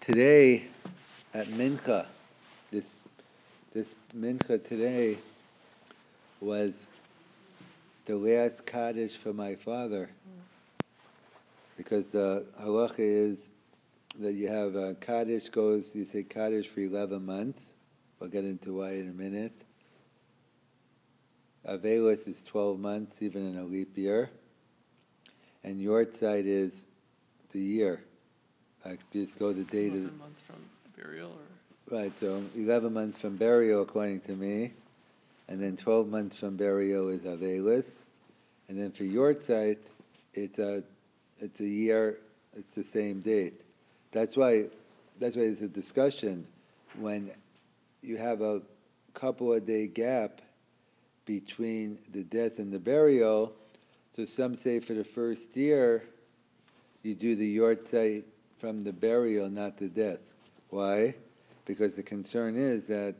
Today at Mincha, this this Mincha today was the last Kaddish for my father, because the halacha is that you have Kaddish goes, you say Kaddish for 11 months. We'll get into why in a minute. Avelis is 12 months, even in a leap year. And Yortzeit is the year. I just go the date. 11 months from burial? Or? Right, so 11 months from burial, according to me. And then 12 months from burial is Avelis. And then for Yortzeit, it's a year, it's the same date. That's why there's a discussion when you have a couple of day gap between the death and the burial. So some say for the first year, you do the Yortzeit from the burial, not the death. Why? Because the concern is that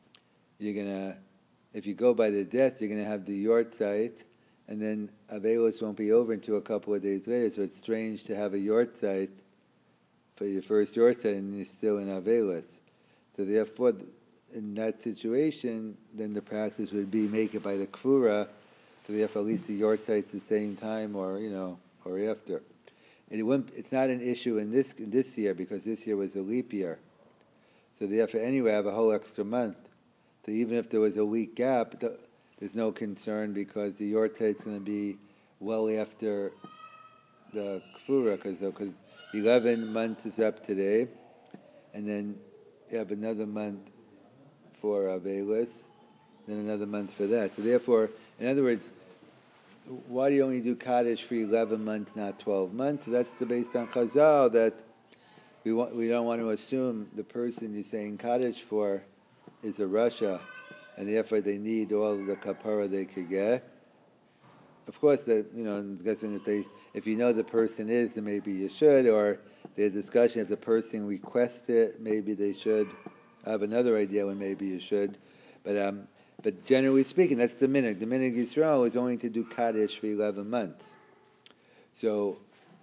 if you go by the death, you're going to have the Yortzeit, and then Avelos won't be over until a couple of days later. So it's strange to have a Yortzeit for your first Yortzeit and you're still in Avelos. So therefore, in that situation, then the practice would be make it by the Kfura, so therefore at least the Yortzeit's the same time or after. It's not an issue in this year because this year was a leap year. So therefore anyway I have a whole extra month. So even if there was a week gap, there's no concern because the Yortzeit's going to be well after the Kfura, because 11 months is up today, and then you have another month for Avelis, then another month for that. So therefore, in other words, why do you only do Kaddish for 11 months, not 12 months? So that's based on Chazal, that we don't want to assume the person you're saying Kaddish for is a Russia, and therefore they need all the kapara they could get. Of course, if you know the person is, then maybe you should, or there's a discussion if the person requests it, maybe they should. I have another idea when maybe you should, but generally speaking, that's the minhag. The minhag Yisrael is only to do Kaddish for 11 months. So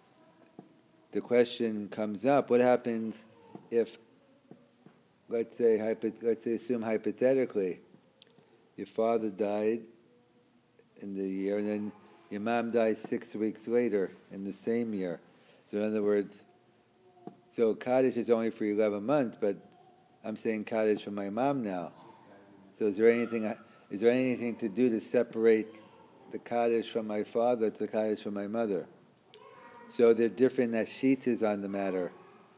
the question comes up: what happens if, let's say, assume hypothetically, your father died in the year, and then your mom dies 6 weeks later in the same year. So in other words, so Kaddish is only for 11 months, but I'm saying Kaddish for my mom now. So is there anything to do to separate the Kaddish from my father to the Kaddish from my mother? So there are different Nashitas on the matter.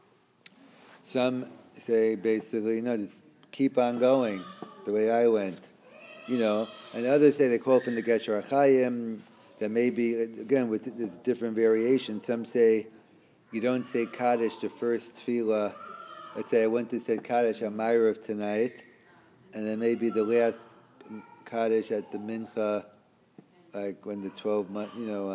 Some say basically, no, just keep on going the way I went. And others say they call from the Gesher HaChaim, that maybe, again, there's different variations. Some say you don't say Kaddish the first tefillah. Let's say I went to say Kaddish on Ma'ariv tonight, and then maybe the last Kaddish at the Mincha, like when the 12 month,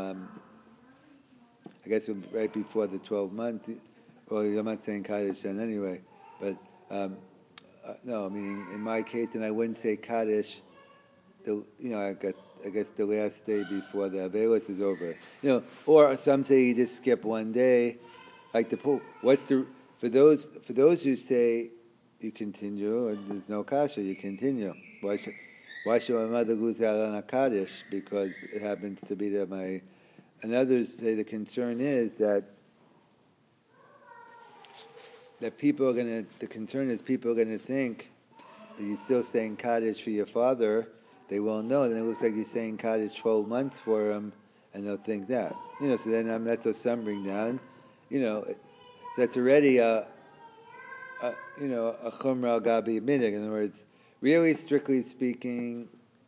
I guess right before the 12 month. Well, I'm not saying Kaddish then anyway, but no, meaning in my case, then I wouldn't say Kaddish. I guess the last day before the Avelis is over. Or some say you just skip one day, like the pool. For those who say you continue and there's no kasha, you continue. Why should my mother lose out on a Kaddish because it happens to be that my? And others say the concern is that people are gonna. The concern is people are gonna think that you're still saying Kaddish for your father. They won't know. Then it looks like you're saying Kaddish 12 months for him, and they'll think that. So then that's what some bring down. That's already a chumrah al gabi minhag. In other words, really strictly speaking,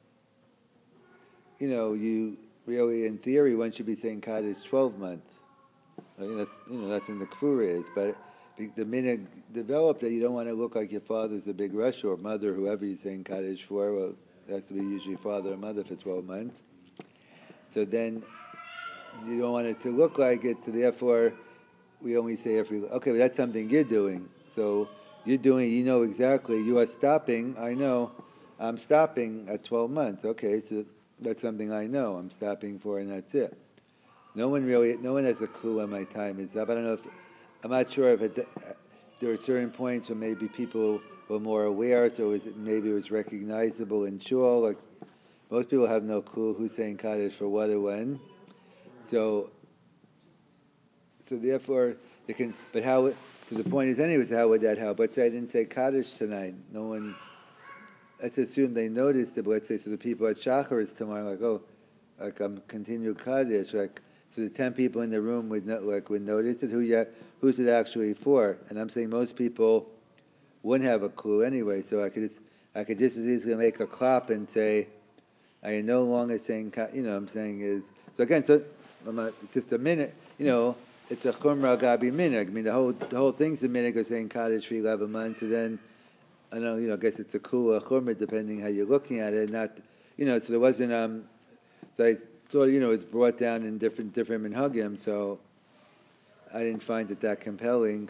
you really, in theory, one should be saying Kaddish 12 months. That's when the kfura is. But the minhag developed that you don't want to look like your father's a big rush or mother, whoever you're saying Kaddish for. Well, it has to be usually father or mother for 12 months. So then you don't want it to look like it, so therefore we only say okay, but that's something you're doing. So you're doing, exactly, you are stopping, I know, I'm stopping at 12 months. Okay, so that's something I know, I'm stopping for, and that's it. No one has a clue when my time is up. I'm not sure if there were certain points where maybe people were more aware, so maybe it was recognizable in shul. Like most people have no clue who's saying Kaddish for what or when. So therefore, they can. But how? So the point is, anyways, how would that help? Let's say I didn't say Kaddish tonight. No one. Let's assume they noticed it. But let's say so the people at Shacharis tomorrow, like, oh, like I'm continue Kaddish, like. So the 10 people in the room would notice it. Who's it actually for? And I'm saying most people wouldn't have a clue anyway. So I could just as easily make a clap and say, I am no longer saying, I'm saying is so again. So just a minute, it's a chumrah gabi minig. I mean the whole thing's a minig of saying Kaddish for 11 months, and then I don't know, I guess it's a kula chumrah depending how you're looking at it. Not, so there wasn't so I thought, it's brought down in different minhagim, so I didn't find it that compelling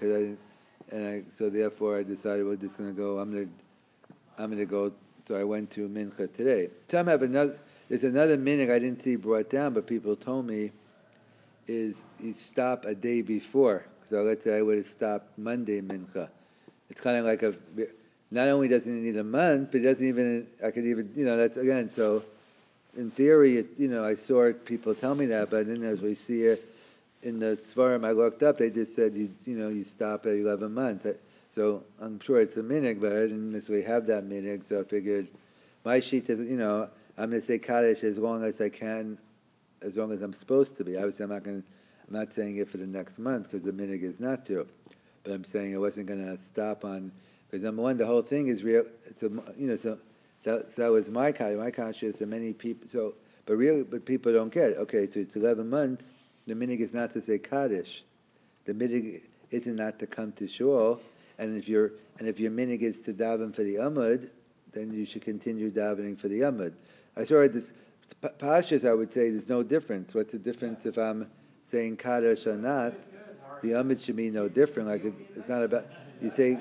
so therefore I decided we're just going to go. I'm going to go. So I went to mincha today. There's another minhag I didn't see brought down, but people told me is you stop a day before. So let's say I would have stopped Monday mincha. It's kind of like not only doesn't it need a month, but it doesn't even. I could even, that's again so. In theory, I saw people tell me that, but then as we see it in the Svarim I looked up, they just said you stop at 11 months. So I'm sure it's a minhag, but I didn't necessarily have that minhag, so I figured my sheet is, I'm going to say Kaddish as long as I can, as long as I'm supposed to be. Obviously, I'm not saying it for the next month because the minhag is not to, but I'm saying I wasn't going to stop on, because number one, the whole thing is real. So that was my Kaddish. My Kaddish is so many people. But people don't get it. Okay, so it's 11 months. The minhag is not to say Kaddish. The minhag isn't not to come to shul. And if your minhag is to daven for the Amud, then you should continue davening for the Amud. I saw this Pashas. I would say there's no difference. What's the difference if I'm saying Kaddish or not? The Amud should be no different. Like it's not about you say.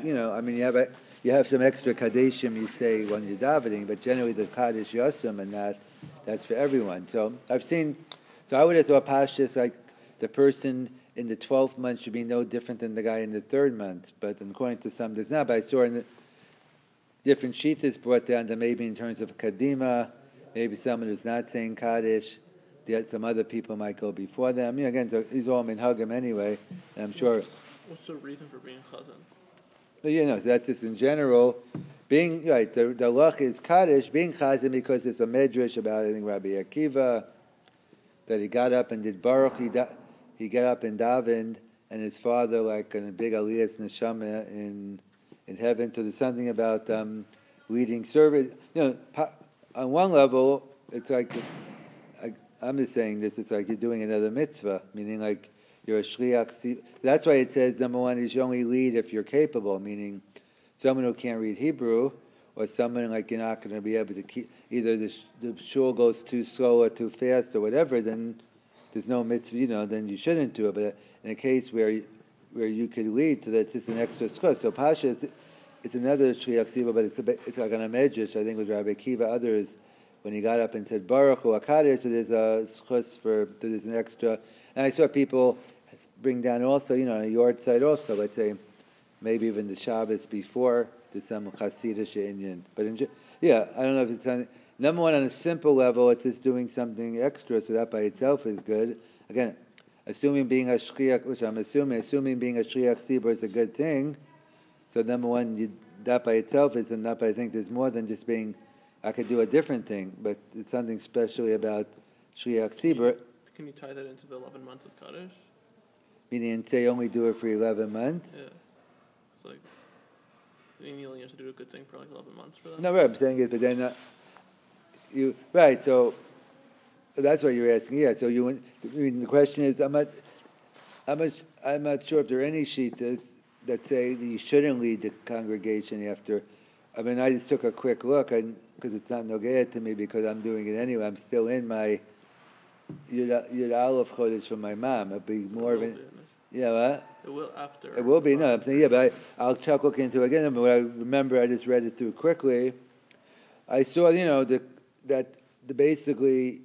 You have some extra Kaddishim you say when you're davening, but generally the Kaddish Yosem and that's for everyone. So I would have thought Pashas like the person in the 12th month should be no different than the guy in the 3rd month. But according to some, there's not. But I saw in the different sheets it's brought down to maybe in terms of Kadima, maybe someone who's not saying Kaddish, some other people might go before them. Again, so these all minhagim anyway, and I'm sure. What's the reason for being chazan? That's just in general. Being right, the lach is Kaddish, being chazan because it's a medrash about I think Rabbi Akiva that he got up and did baruch. He got up and davened, and his father like in a big aliyas neshama in heaven. So there's something about leading service. On one level, it's like I'm just saying this. It's like you're doing another mitzvah, meaning like. You're a shliach. That's why it says number one is you only lead if you're capable, meaning someone who can't read Hebrew, or someone like you're not going to be able to keep. Either the shul goes too slow or too fast or whatever. Then there's no mitzvah. Then you shouldn't do it. But in a case where you could lead, so that's just an extra schus. So Pasha, it's another shliach siva, but it's like on a medrash. I think with Rabbi Akiva, others when he got up and said baruch hu akadir, so there's a schus there's an extra. And I saw people bring down also, on a yard side also, let's say, maybe even the Shabbos before, there's some Hasidish Inyan. But I don't know if it's number one, on a simple level, it's just doing something extra, so that by itself is good. Again, assuming being a shliach, which I'm assuming being a shliach tzibur is a good thing, so number one, that by itself is enough, but I think there's more than just being, I could do a different thing, but it's something especially about shliach tzibur. Can you tie that into the 11 months of Kaddish? Meaning, say only do it for 11 months? Yeah. It's like, you only have to do a good thing for like 11 months for that? No, right, I'm saying it, but then right, so that's what you're asking. Yeah, so the question is, I'm not sure if there are any shitas that say that you shouldn't lead the congregation after. I just took a quick look, because it's not nogea to me, because I'm doing it anyway. I'm still in my Yud Aleph Chodesh from my mom. It'll be more of an. Yeah, what? It will after. It will be. No, I'm saying, but I'll check look into it again. But what I remember, I just read it through quickly. I saw, that basically.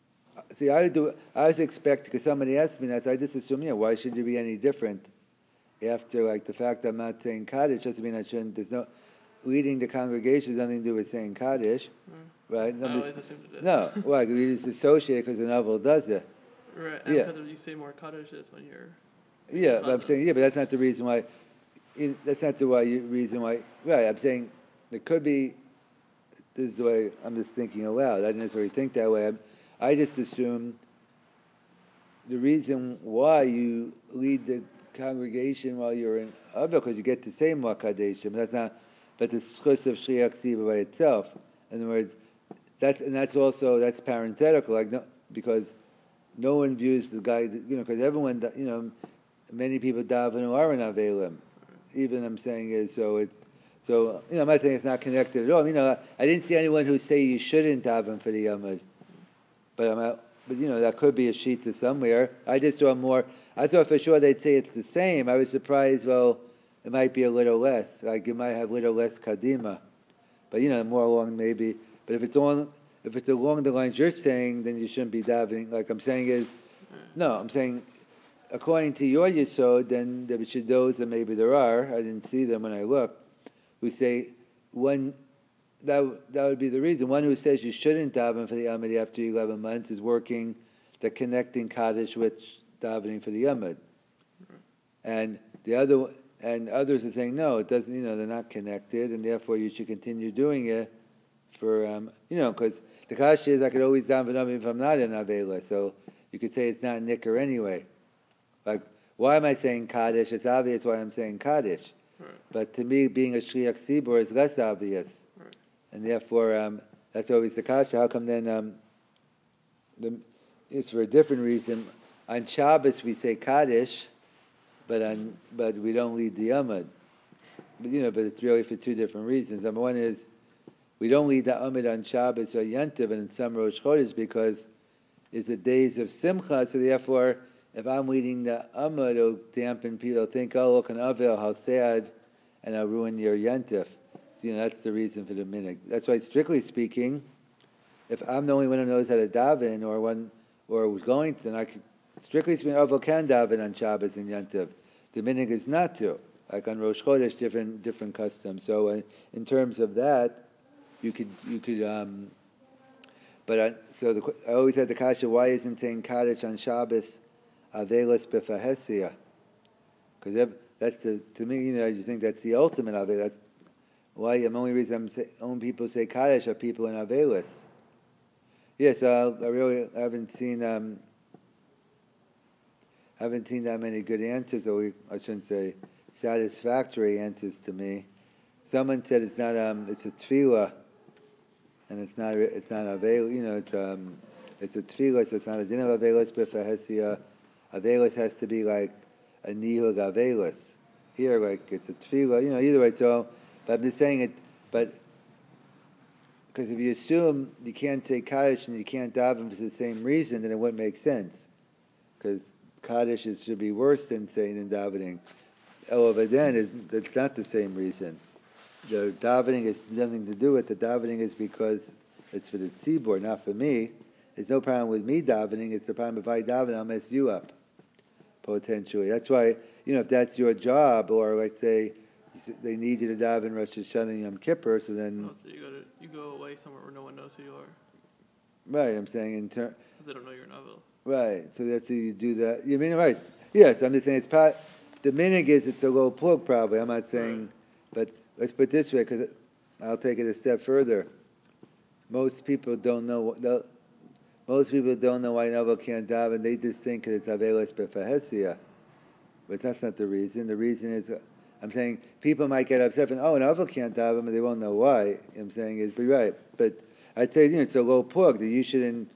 See, I was expecting, because somebody asked me that, so I just assumed, why should you be any different after, like, the fact I'm not saying Kaddish doesn't mean I shouldn't, there's no, leading the congregation has nothing to do with saying Kaddish, right? I always assumed it did. No, why? We just associate it because the novel does it. Right, and Yeah. because you say more Kaddishes when you're. Yeah, but I'm saying, yeah, but that's not the reason why, that's not the reason why, right, I'm saying, there could be, this is the way, I'm just thinking aloud, I didn't necessarily think that way, I just assume the reason why you lead the congregation while you're in Ava, because you get to say Makadeshim. That's not, but the schus of Shliach Siva by itself. In other words, that's parenthetical, like no, because no one views the guy, because everyone, many people daven who are in Avelim. Even I'm saying is so. I'm not saying it's not connected at all. I didn't see anyone who say you shouldn't daven for the Yamad, but that could be a shita somewhere. I just saw more. I thought for sure they'd say it's the same. I was surprised. Well, it might be a little less. Like you might have a little less kadima, but more along maybe. But if it's along the lines you're saying, then you shouldn't be davening. Like I'm saying is, no, I'm saying according to your yesod, then there should those that maybe there are. I didn't see them when I looked. Who say one. That would be the reason. One who says you shouldn't daven for the Yamid after 11 months is working the connecting Kaddish with davening for the Yamid. And others are saying no, it doesn't. They're not connected, and therefore you should continue doing it for because the Kaddish is I could always daven if I'm not in Avela, so you could say it's not Nicker anyway. Like why am I saying Kaddish? It's obvious why I'm saying Kaddish, but to me being a Shliach Tzibur is less obvious. And therefore, that's always the kasha. How come then? It's for a different reason. On Shabbos we say Kaddish, but we don't lead the Amud. But it's really for two different reasons. Number one is we don't lead the Amud on Shabbos or Yantiv and in some Rosh Chodesh because it's the days of Simcha. So therefore, if I'm leading the Amud, it'll dampen people. They'll think, oh, look, an Avel, how sad, and I'll ruin your Yantiv. That's the reason for the minhag. That's why, strictly speaking, if I'm the only one who knows how to daven, or was going to, then I could, strictly speaking, Avil can daven on Shabbos and Yantiv. The minhag is not to. Like on Rosh Chodesh, different customs. So in terms of that, you could. I always had the kasha. Why isn't saying Kaddish on Shabbos Avelis Befahesia? Because that's to me, I just think that's the ultimate Avelis. Why? The only reason only people say Kaddish are people in Avelis. Yes, I really haven't seen that many good answers, or I shouldn't say satisfactory answers to me. Someone said it's not it's a tefillah, and it's not Avel. It's a tefillah, so it's not a din of Avelis b'fahesia. Avelis has to be like a nihug Avelis. Here, like it's a tefillah. Either way, so. But I'm just saying it, but because if you assume you can't say Kaddish and you can't daven for the same reason, then it wouldn't make sense. Because Kaddish should be worse than saying and davening. However, then that's not the same reason. The davening has nothing to do with it. The davening is because it's for the tzibur, not for me. There's no problem with me davening. It's the problem if I daven, I'll mess you up, potentially. That's why, if that's your job, or let's say, they need you to daven Rosh Hashanah and Yom Kippur, so then. So you go away somewhere where no one knows who you are. Right, I'm saying Because they don't know you're an Avil. Right, so that's how you do that. You mean right? Yes, I'm just saying it's part. The minhag is it's a low plug probably. I'm not saying, but let's put it this way because I'll take it a step further. Most people don't know. Most people don't know why Novel can't daven. They just think that it's Avelis Befahesia, but that's not the reason. The reason is. I'm saying people might get upset and an Avil can't daven, but they won't know why. I'm saying is, be right. But I'd say it's a low plug that you shouldn't,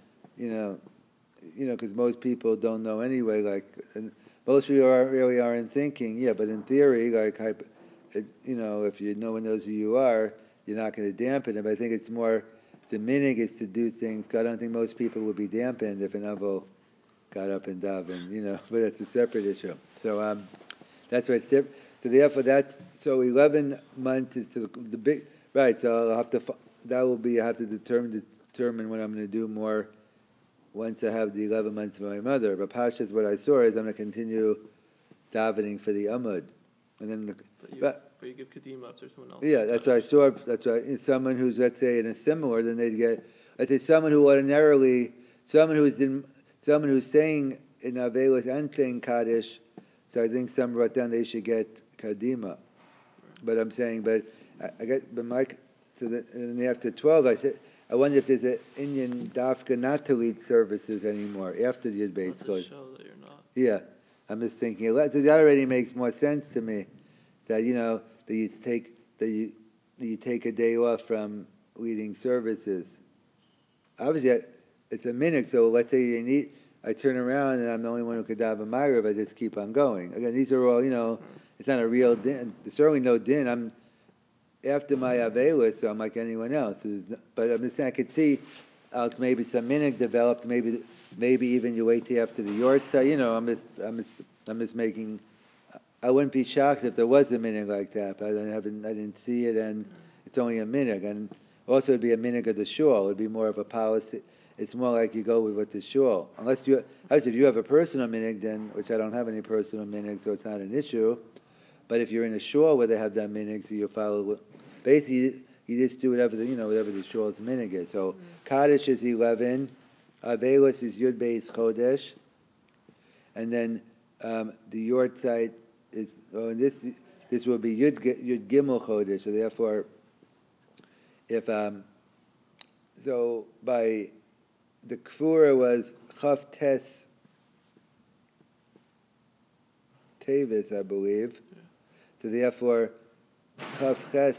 because most people don't know anyway. Like, and most people really aren't thinking. Yeah, but in theory, like, if no one knows who you are, you're not going to dampen it. But I think it's more the minhag is to do things. I don't think most people would be dampened if an Avil got up and davened. But that's a separate issue. So that's why it's different. So therefore, 11 months is to the big right. So I'll have to. That will be. I have to determine what I'm going to do more once I have the 11 months of my mother. But Pashas, what I saw is I'm going to continue davening for the Amud. And then But you give Kadima if there's someone else. yeah, that's what I saw. That's right. Someone who's, let's say, in a similar, then they'd get. Let's say someone who ordinarily, someone who's saying in Avelis and saying Kaddish. So I think some brought down they should get Kadima. But I'm saying, I get, but Mike. So and after 12, I said, I wonder if there's an Indian dafka not to lead services anymore after the Yud Beis Chodesh. Show that you're not. Yeah, I'm just thinking. So that already makes more sense to me. That that you take a day off from leading services. Obviously, it's a minute. So let's say I turn around and I'm the only one who could daven Ma'ariv. I just keep on going. Again, these are all It's not a real din. There's certainly no din. I'm after my Avelis, so I'm like anyone else. But I'm just saying I could see maybe some minute developed. Maybe even you wait till after the Yortzah. I'm just making. I wouldn't be shocked if there was a minute like that, but I didn't see it, and it's only a minute. And also, it'd be a minute of the shul. It'd be more of a policy. It's more like you go with the shul. Obviously, if you have a personal minute, then which I don't have any personal minute, so it's not an issue. But if you're in a shul where they have that minute, so you follow. Basically, you just do whatever the shul's minute is. So Kaddish is 11, Avelis is Yud Beis Chodesh, and then the Yortzeit is, and this will be Yud Gimel Chodesh. So therefore, if so by the Kfura was Chaf Tes Tevis, I believe. So therefore, Chaf Ches.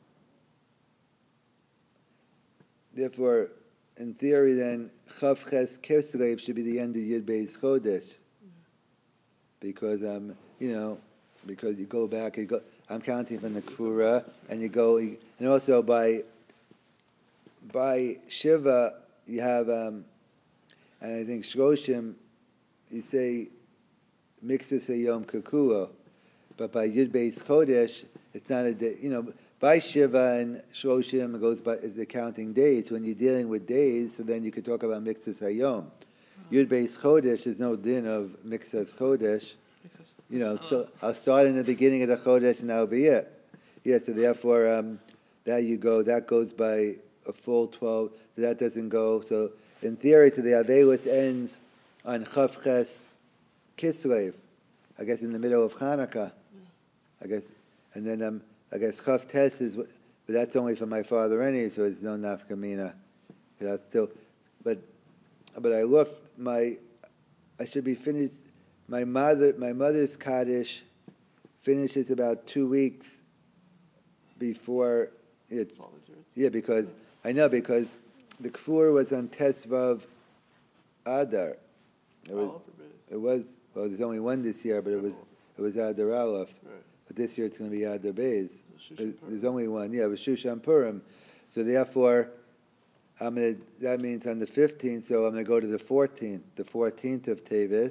Therefore, in theory, then Chaf Ches Kislev should be the end of Yud Beis Chodesh, because because you go back. I'm counting from the Kfura, and you go, and also by Shiva you have, and I think Shloshim, you say Mixus Yom Kikuo, but by Yud Beis Chodesh it's not a day. By Shiva and Shloshim it goes by the counting days. When you're dealing with days, so then you could talk about Mixus Hayom. Yud Beis Chodesh is no din of Mixus Chodesh. So I'll start in the beginning of the Chodesh and that'll be it. Yeah, so therefore that goes by a full 12. So that doesn't go. So in theory, so the Avelis ends on Chaf Ches Kislev, I guess in the middle of Hanukkah, I guess, and then I guess Chaf Tes is, but that's only for my father anyway, so it's no nafkamina. That's still, but I looked, I should be finished. My mother's Kaddish finishes about 2 weeks before it. Yeah, because the Kfur was on Tesvav Adar. It was. Well, there's only one this year, but it was Adar Aleph. Right. But this year it's going to be Adar Beis. There's only one. Yeah, it was Shushan Purim. So therefore, that means on the 15th. So I'm going to go to the 14th. The 14th of Tevis.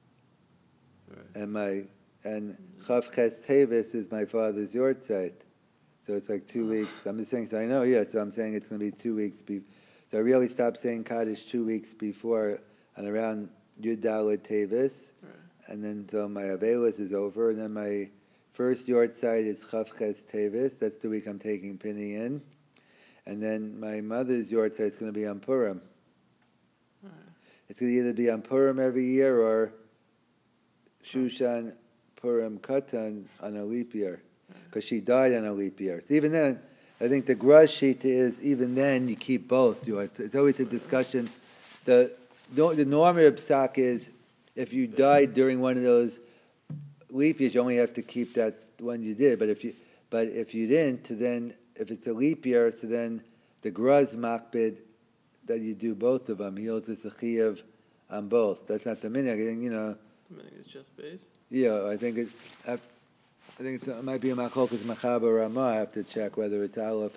Right. And Chav Ches Tevis is my father's Yortzeit. So it's like 2 weeks. I'm just saying. So I know. Yeah. So I'm saying it's going to be 2 weeks. So I really stopped saying Kaddish 2 weeks before, and around Yud Daled Tevis. Right. And then so my Avelis is over, and then my first Yortzeit is Chav Ches Tevis. That's the week I'm taking Penny in. And then my mother's Yortzeit is going to be on Purim. Right. It's going to either be on Purim every year or Shushan Purim Katan on a leap year. Because she died on a leap year. So even then, I think the Graz sheet is, even then, you keep both. It's always a discussion. The normative stock is, if you died during one of those leap years, you only have to keep that one you did. But if you didn't, then if it's a leap year, so then the Graz makbid that you do both of them. He holds the chiyuv on both. That's not the minhag. The minhag is just base. Yeah, I think it might be a machokas machaber Ramah. I have to check whether it's aleph.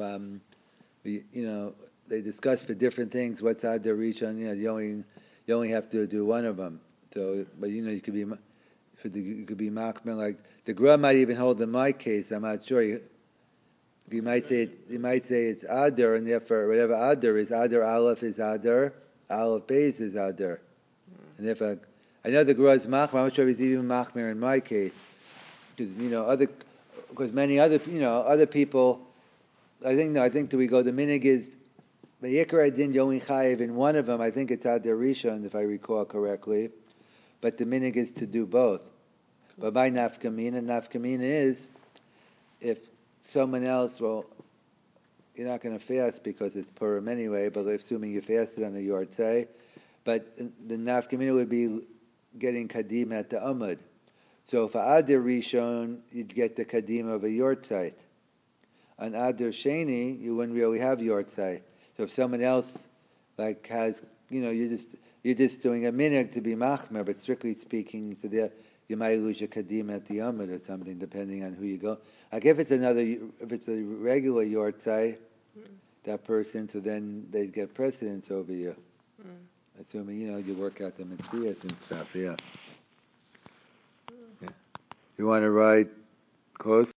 They discuss for different things what's ad the reach on. You only have to do one of them. So, but you could be machmer, like the Gra might even hold in my case. I'm not sure. You might say it's Adar, and therefore whatever Adar is, Adar Aleph is Adar, Aleph Beis is Adar, and therefore I know the Gra is machmer. I'm not sure if he's even machmer in my case, because because many other other people. I think do we go? The minig is the Yikar Adin Yomi Chayiv in one of them. I think it's Adar Rishon, if I recall correctly. But the minig is to do both. But by nafkamina is if someone else, well, you're not going to fast because it's Purim anyway, but assuming you fasted on a Yortzei, but the nafkamina would be getting kadim at the Amud. So for Adar Rishon, you'd get the kadim of a Yortzeit. On Adar Sheni, you wouldn't really have Yortzei. So if someone else has, you're just doing a minhag to be machmer, but strictly speaking, so there you might lose your kadim at the Amud or something, depending on who you go. Like if it's a regular Yortzei, that person, so then they'd get precedence over you. Assuming, you work out the mitzvahs and stuff, yeah. You want to write close?